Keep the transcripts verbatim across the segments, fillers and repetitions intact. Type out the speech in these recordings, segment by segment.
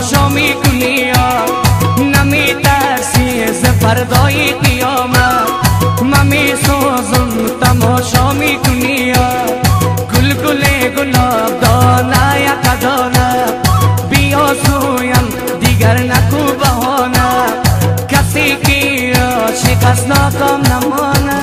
تماشا میکنی نمیترسی ز فردای قیامت من میسوزم تماشا میکنی گل گل گلاب دانه یک دانه بیا سویم دیگر نکو بهانه کسی که شکست ناکام نمانه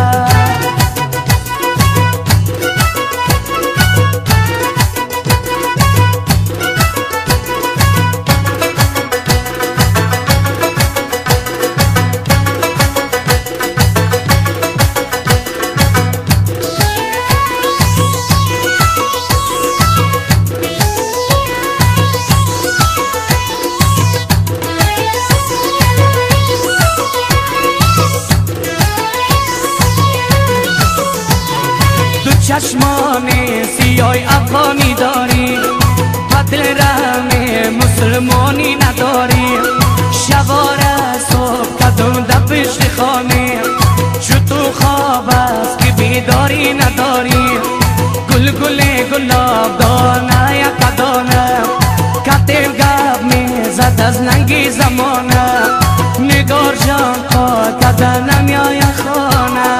چشمان سیای افغانی داری بدل رحم مسلمانی نداری شباره صبح قدم در پشت خانه چو تو خواب است که بیداری نداری گل گل گلاب دانه یک دانه کتب گب میزد از ننگی زمانه نگار جان پاک کدنم یا خانه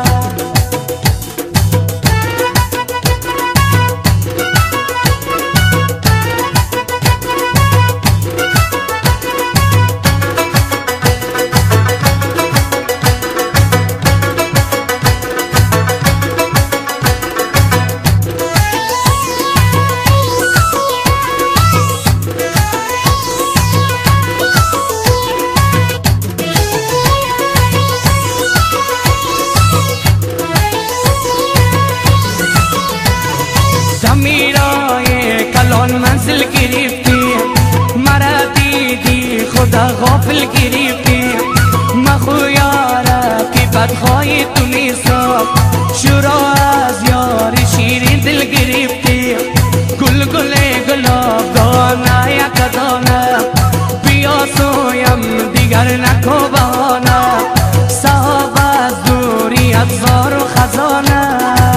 منزل گرفتی مرا دیدی خدا غافل گرفتی مخو یاره که بدخواهی تو نیسا شورا از یار شیرین دل گرفتی گل گل گلاب دانه یک دانه بیا سویم دیگر نکو بهانه صحاب از دوری ابزار و خزانه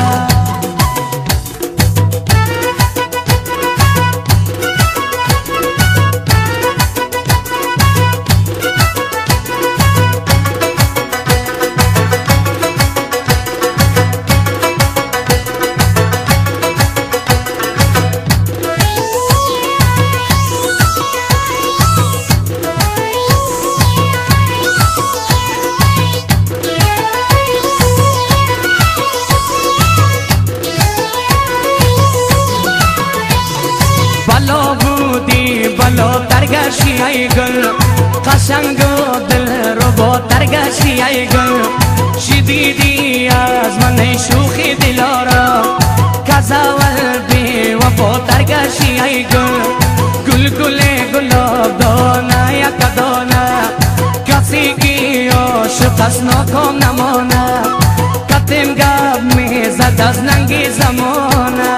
بلا بودی بلا ترگشی ای گل قشنگ و دل رو با ترگشی ای گل چی دیدی از من شوخی دلارا کزاول بی وفا ترگشی ای گل گل گل گلاب دانه یک دانه کسی که عاشق است ناکام نمانه کتم گب میزد از ننگی زمانه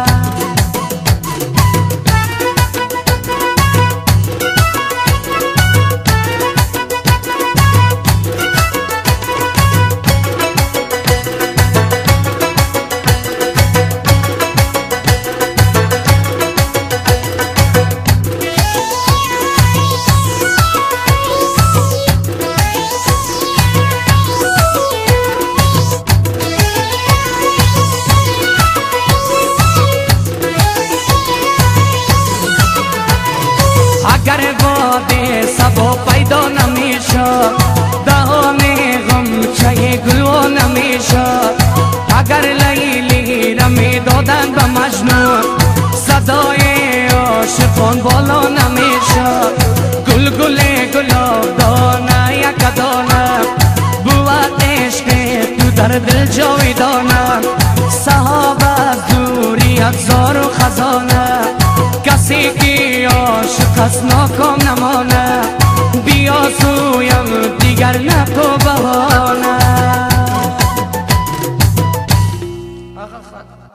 اگر باده سبا پیدا نمیشه دهان غمچه گلو نمیشه اگر لیلی را میدادن به مجنون صدای عاشقان بالا نمیشه گل گل گلاب دانه یک دانه بود عشق تو در دل جاویدانه صحاب از دوری ابزار و خزانه کسی که عاشق است ناکام نمانه بیا سویم دیگر نکو بهانه